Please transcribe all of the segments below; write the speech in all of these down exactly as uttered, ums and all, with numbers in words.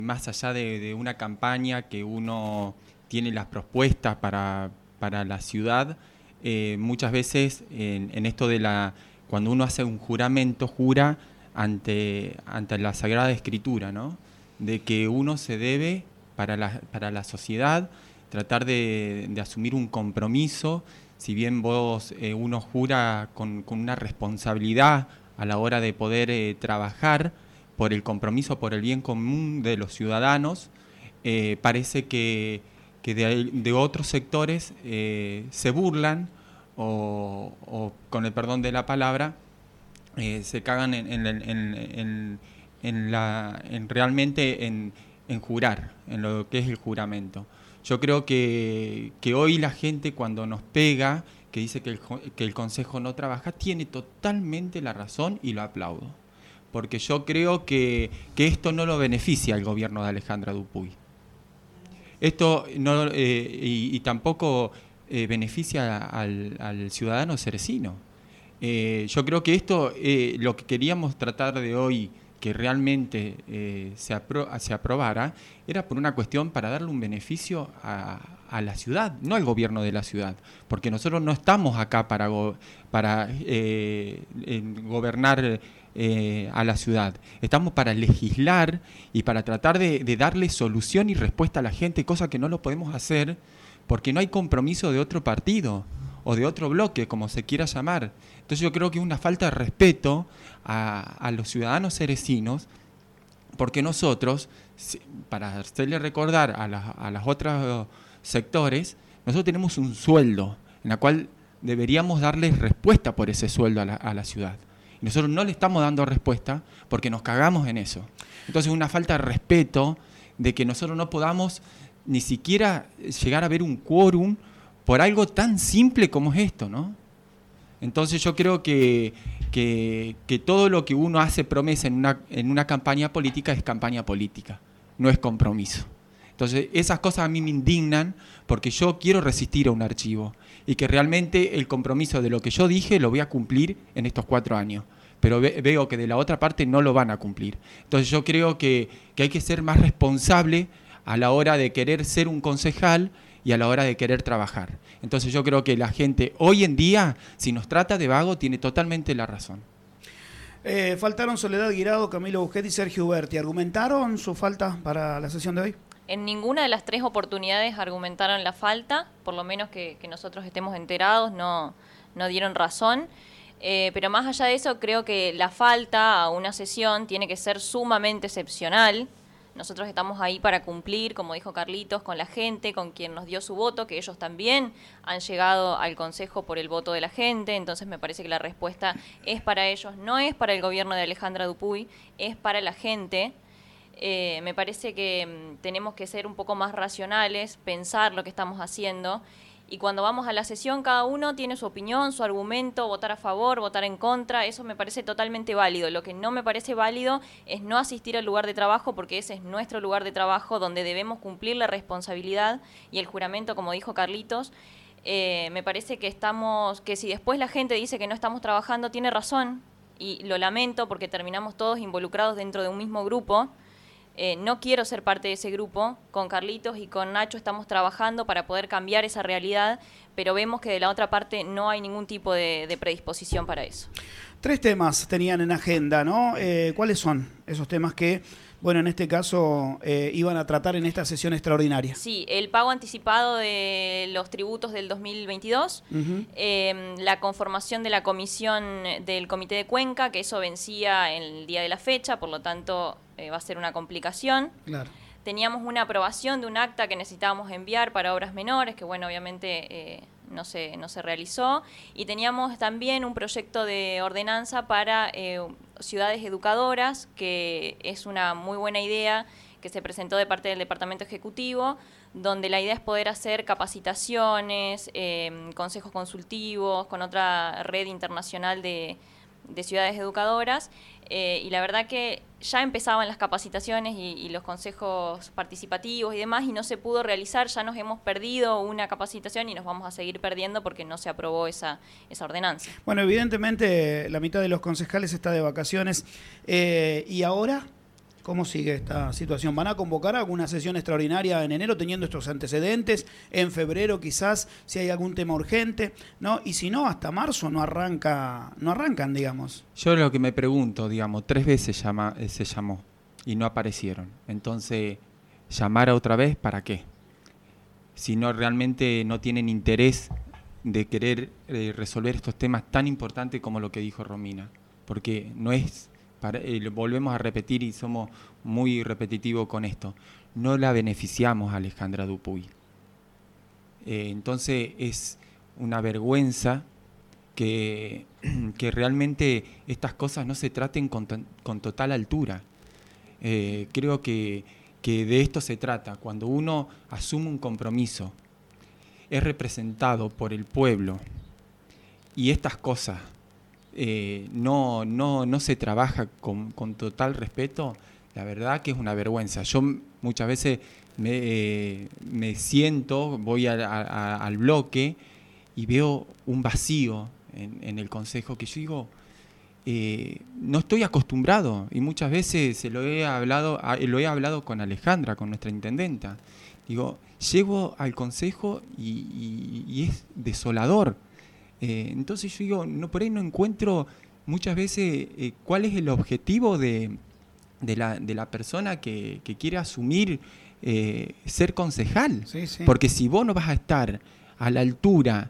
más allá de, de una campaña que uno tiene las propuestas para, para la ciudad, eh, muchas veces en, en esto de la, cuando uno hace un juramento, jura ante, ante la Sagrada Escritura, ¿no? De que uno se debe para la, para la sociedad tratar de, de asumir un compromiso, si bien vos eh, uno jura con, con una responsabilidad a la hora de poder eh, trabajar por el compromiso, por el bien común de los ciudadanos, eh, parece que, que de, de otros sectores eh, se burlan o, o, con el perdón de la palabra, eh, se cagan en, en, en, en, en, la, en realmente en, en jurar, en lo que es el juramento. Yo creo que, que hoy la gente cuando nos pega, que dice que el, que el Consejo no trabaja, tiene totalmente la razón y lo aplaudo. Porque yo creo que, que esto no lo beneficia al gobierno de Alejandra Dupuy. Esto no, eh, y, y tampoco eh, beneficia al, al ciudadano cerecino. Eh, yo creo que esto, eh, lo que queríamos tratar de hoy, que realmente eh, se, apro se aprobara, era por una cuestión para darle un beneficio a, a la ciudad, no al gobierno de la ciudad, porque nosotros no estamos acá para, go para eh, gobernar eh, a la ciudad, estamos para legislar y para tratar de, de darle solución y respuesta a la gente, cosa que no lo podemos hacer porque no hay compromiso de otro partido o de otro bloque, como se quiera llamar. Entonces yo creo que es una falta de respeto a, a los ciudadanos cerecinos, porque nosotros, para hacerle recordar a, la, a los otros sectores, nosotros tenemos un sueldo en el cual deberíamos darles respuesta por ese sueldo a la, a la ciudad. Y nosotros no le estamos dando respuesta porque nos cagamos en eso. Entonces es una falta de respeto de que nosotros no podamos ni siquiera llegar a ver un quórum por algo tan simple como es esto, ¿no? Entonces yo creo que, que, que todo lo que uno hace promesa en una, en una campaña política es campaña política, no es compromiso. Entonces esas cosas a mí me indignan porque yo quiero resistir a un archivo y que realmente el compromiso de lo que yo dije lo voy a cumplir en estos cuatro años. Pero ve, veo que de la otra parte no lo van a cumplir. Entonces yo creo que, que hay que ser más responsable a la hora de querer ser un concejal y a la hora de querer trabajar. Entonces yo creo que la gente hoy en día, si nos trata de vago, tiene totalmente la razón. Eh, faltaron Soledad Guirado, Camilo Busquet y Sergio Uberti. ¿Argumentaron su falta para la sesión de hoy? En ninguna de las tres oportunidades argumentaron la falta, por lo menos que, que nosotros estemos enterados, no, no dieron razón. Eh, pero más allá de eso, creo que la falta a una sesión tiene que ser sumamente excepcional. Nosotros estamos ahí para cumplir, como dijo Carlitos, con la gente, con quien nos dio su voto, que ellos también han llegado al Consejo por el voto de la gente, entonces me parece que la respuesta es para ellos, no es para el gobierno de Alejandra Dupuy, es para la gente. Eh, me parece que mm, tenemos que ser un poco más racionales, pensar lo que estamos haciendo. Y cuando vamos a la sesión, cada uno tiene su opinión, su argumento, votar a favor, votar en contra, eso me parece totalmente válido. Lo que no me parece válido es no asistir al lugar de trabajo, porque ese es nuestro lugar de trabajo donde debemos cumplir la responsabilidad y el juramento, como dijo Carlitos. Eh, me parece que estamos, que si después la gente dice que no estamos trabajando, tiene razón, y lo lamento porque terminamos todos involucrados dentro de un mismo grupo. Eh, no quiero ser parte de ese grupo. Con Carlitos y con Nacho estamos trabajando para poder cambiar esa realidad, pero vemos que de la otra parte no hay ningún tipo de, de predisposición para eso. Tres temas tenían en agenda, ¿no? Eh, ¿Cuáles son esos temas que, bueno, en este caso eh, iban a tratar en esta sesión extraordinaria? Sí, el pago anticipado de los tributos del dos mil veintidós, uh-huh. eh, la conformación de la comisión del Comité de Cuenca, que eso vencía en el día de la fecha, por lo tanto eh, va a ser una complicación. Claro. Teníamos una aprobación de un acta que necesitábamos enviar para obras menores, que bueno, obviamente eh, no se, no se realizó. Y teníamos también un proyecto de ordenanza para eh, ciudades educadoras, que es una muy buena idea que se presentó de parte del Departamento Ejecutivo, donde la idea es poder hacer capacitaciones, eh, consejos consultivos con otra red internacional de, de ciudades educadoras. Eh, y la verdad que ya empezaban las capacitaciones y, y los consejos participativos y demás, y no se pudo realizar. Ya nos hemos perdido una capacitación y nos vamos a seguir perdiendo porque no se aprobó esa, esa ordenanza. Bueno, evidentemente la mitad de los concejales está de vacaciones. Eh, ¿Y ahora? ¿Cómo sigue esta situación? ¿Van a convocar alguna sesión extraordinaria en enero teniendo estos antecedentes? ¿En febrero quizás, si hay algún tema urgente? ¿No? Y si no, hasta marzo no arranca, no arrancan, digamos. Yo lo que me pregunto, digamos, tres veces llama, eh, se llamó y no aparecieron. Entonces, ¿llamar otra vez para qué? Si no realmente no tienen interés de querer eh, resolver estos temas tan importantes como lo que dijo Romina. Porque no es... Para, eh, volvemos a repetir y somos muy repetitivos con esto, no la beneficiamos a Alejandra Dupuy. Eh, entonces es una vergüenza que, que realmente estas cosas no se traten con, con total altura. Eh, creo que, que de esto se trata, cuando uno asume un compromiso, es representado por el pueblo y estas cosas Eh, no, no, no se trabaja con, con total respeto, la verdad que es una vergüenza. Yo muchas veces me, eh, me siento, voy a, a, al bloque y veo un vacío en, en el consejo que yo digo, eh, no estoy acostumbrado, y muchas veces se lo he hablado, lo he hablado con Alejandra, con nuestra intendenta. Digo, llego al consejo y, y, y es desolador. Eh, entonces yo digo, no, por ahí no encuentro muchas veces eh, cuál es el objetivo de, de, la, de la persona que, que quiere asumir eh, ser concejal. Sí, sí. Porque si vos no vas a estar a la altura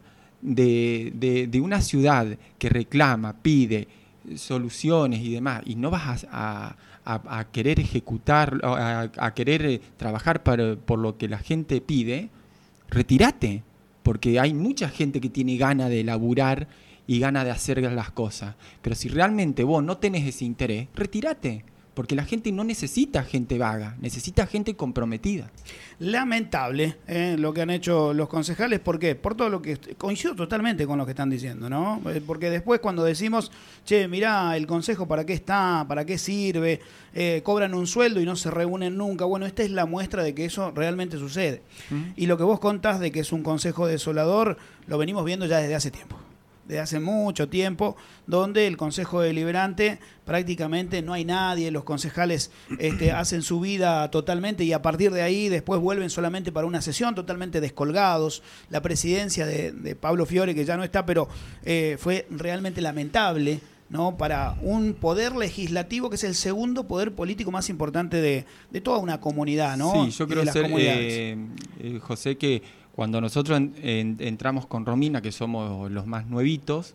de, de, de una ciudad que reclama, pide soluciones y demás, y no vas a, a, a querer ejecutar, a, a querer trabajar para, por lo que la gente pide, retírate. Porque hay mucha gente que tiene ganas de laburar y ganas de hacer las cosas. Pero si realmente vos no tenés ese interés, retírate. Porque la gente no necesita gente vaga, necesita gente comprometida. Lamentable eh, lo que han hecho los concejales. ¿Por qué? Por todo lo que... Coincido totalmente con lo que están diciendo, ¿no? Porque después cuando decimos, che, mirá, el consejo para qué está, para qué sirve, eh, cobran un sueldo y no se reúnen nunca. Bueno, esta es la muestra de que eso realmente sucede. ¿Mm? Y lo que vos contás de que es un consejo desolador, lo venimos viendo ya desde hace tiempo. Desde hace mucho tiempo, donde el Consejo Deliberante prácticamente no hay nadie, los concejales este, hacen su vida totalmente y a partir de ahí después vuelven solamente para una sesión, totalmente descolgados. La presidencia de, de Pablo Fiore, que ya no está, pero eh, fue realmente lamentable, ¿no? Para un poder legislativo que es el segundo poder político más importante de, de toda una comunidad, ¿no? Sí, yo creo ser, eh, eh, José, que cuando nosotros en, en, entramos con Romina, que somos los más nuevitos,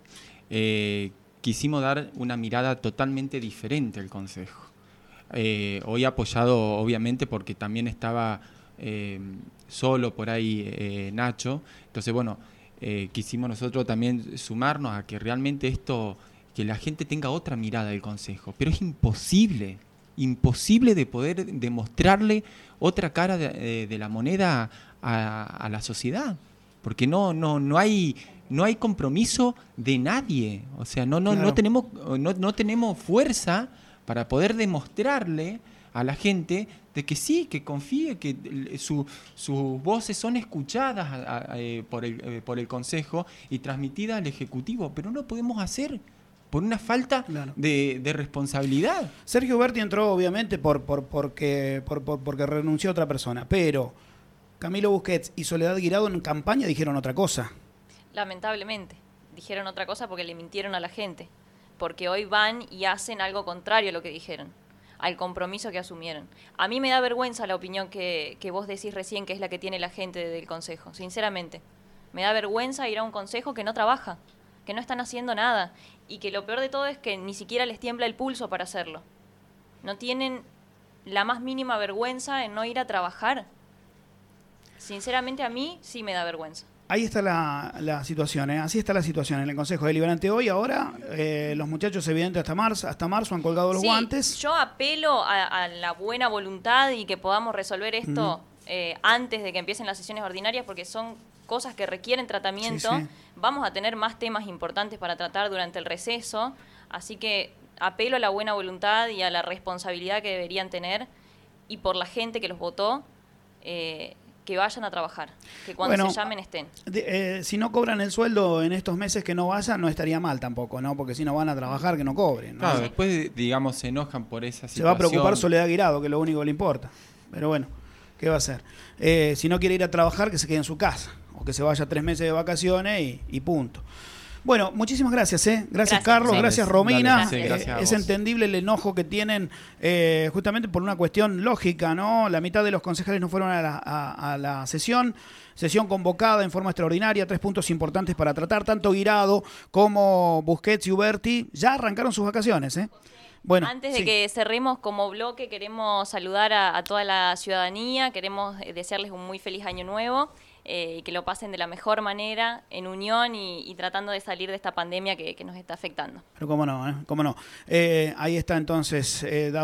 eh, quisimos dar una mirada totalmente diferente al Consejo. Eh, hoy apoyado, obviamente, porque también estaba eh, solo por ahí eh, Nacho. Entonces, bueno, eh, quisimos nosotros también sumarnos a que realmente esto, que la gente tenga otra mirada del Consejo. Pero es imposible, imposible de poder demostrarle otra cara de, de la moneda A, a la sociedad, porque no no no hay no hay compromiso de nadie, o sea, no no claro. no tenemos no, no tenemos fuerza para poder demostrarle a la gente de que sí, que confíe, que su, sus voces son escuchadas a, a, a, por el eh, por el consejo y transmitidas al ejecutivo, pero no lo podemos hacer por una falta claro. de, de responsabilidad. Sergio Berti entró obviamente por por porque por, por porque renunció a otra persona, pero Camilo Busquets y Soledad Guirado en campaña dijeron otra cosa. Lamentablemente, dijeron otra cosa porque le mintieron a la gente. Porque hoy van y hacen algo contrario a lo que dijeron, al compromiso que asumieron. A mí me da vergüenza la opinión que, que vos decís recién, que es la que tiene la gente del consejo, sinceramente. Me da vergüenza ir a un consejo que no trabaja, que no están haciendo nada. Y que lo peor de todo es que ni siquiera les tiembla el pulso para hacerlo. No tienen la más mínima vergüenza en no ir a trabajar. Sinceramente a mí sí me da vergüenza. Ahí está la, la situación, ¿eh? Así está la situación en el Consejo Deliberante hoy. Ahora eh, los muchachos evidentemente hasta marzo, hasta marzo han colgado los sí, guantes. Yo apelo a, a la buena voluntad y que podamos resolver esto uh-huh. eh, antes de que empiecen las sesiones ordinarias, porque son cosas que requieren tratamiento. Sí, sí. Vamos a tener más temas importantes para tratar durante el receso, así que apelo a la buena voluntad y a la responsabilidad que deberían tener y por la gente que los votó, eh, que vayan a trabajar, que cuando Bueno, se llamen estén. De, eh, si no cobran el sueldo en estos meses que no vayan, no estaría mal tampoco, ¿no? Porque si no van a trabajar, que no cobren, ¿no? Claro, Sí. después, digamos, se enojan por esa situación. Se va a preocupar Soledad Guirado, que es lo único que le importa. Pero bueno, ¿qué va a hacer? Eh, si no quiere ir a trabajar, que se quede en su casa. O que se vaya tres meses de vacaciones y, y punto. Bueno, muchísimas gracias, ¿eh? Gracias, Gracias, Carlos, sí. gracias, Romina. Dale, sí, Eh, gracias a es vos. entendible el enojo que tienen eh, justamente por una cuestión lógica, ¿no? La mitad de los concejales no fueron a la, a, a la sesión. Sesión convocada en forma extraordinaria, tres puntos importantes para tratar. Tanto Guirado como Busquets y Uberti ya arrancaron sus vacaciones, ¿eh? Bueno, Antes de sí. que cerremos como bloque, queremos saludar a, a toda la ciudadanía, queremos eh, desearles un muy feliz año nuevo eh, y que lo pasen de la mejor manera, en unión y, y tratando de salir de esta pandemia que, que nos está afectando. Pero cómo no, ¿eh? Cómo no. Eh, ahí está entonces... Eh,